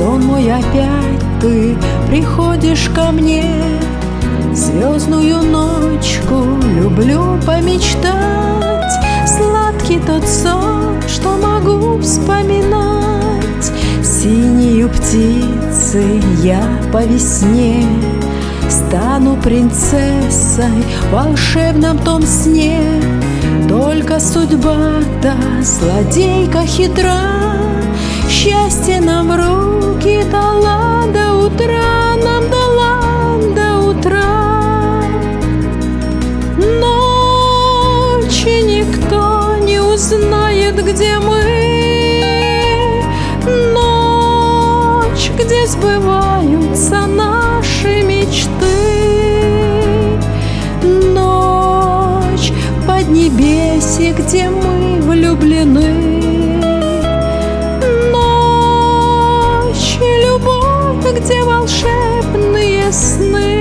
сон мой опять ты приходишь ко мне. Звездную ночку люблю помечтать, сладкий тот сон, что могу вспоминать. Синею птицей я по весне стану принцессой в волшебном том сне. Только судьба-то злодейка хитра, счастье нам в руки дала до утра, нам дала до утра. Ночи никто не узнает, где мы, ночь, где сбываются наши мечты, ночь в поднебесье, где мы влюблены. Где волшебные сны.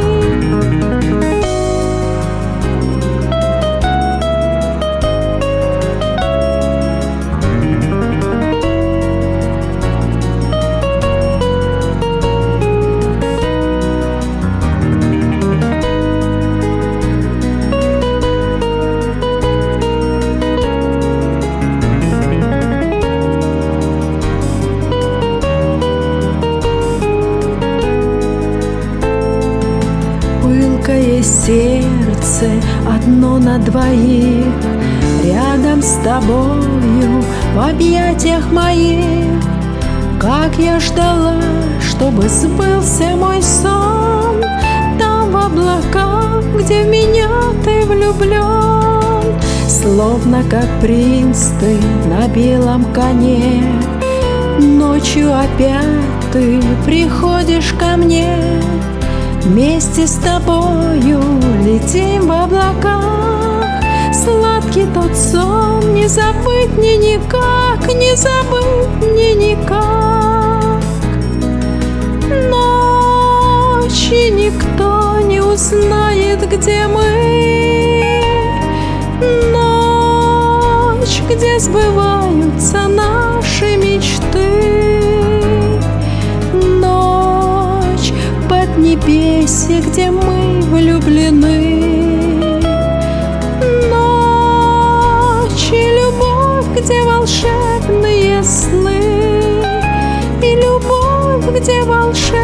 Пылкое сердце одно на двоих, рядом с тобою в объятиях моих. Как я ждала, чтобы сбылся мой сон, там в облаках, где в меня ты влюблен. Словно как принц ты на белом коне, ночью опять ты приходишь ко мне. Вместе с тобою летим в облаках, сладкий тот сон, не забыть мне никак, не забыть мне никак. Ночи никто не узнает, где мы, ночь, где сбываются наши мечты, небесе, где мы влюблены. Ночь и любовь, где волшебные сны, и любовь, где волшебные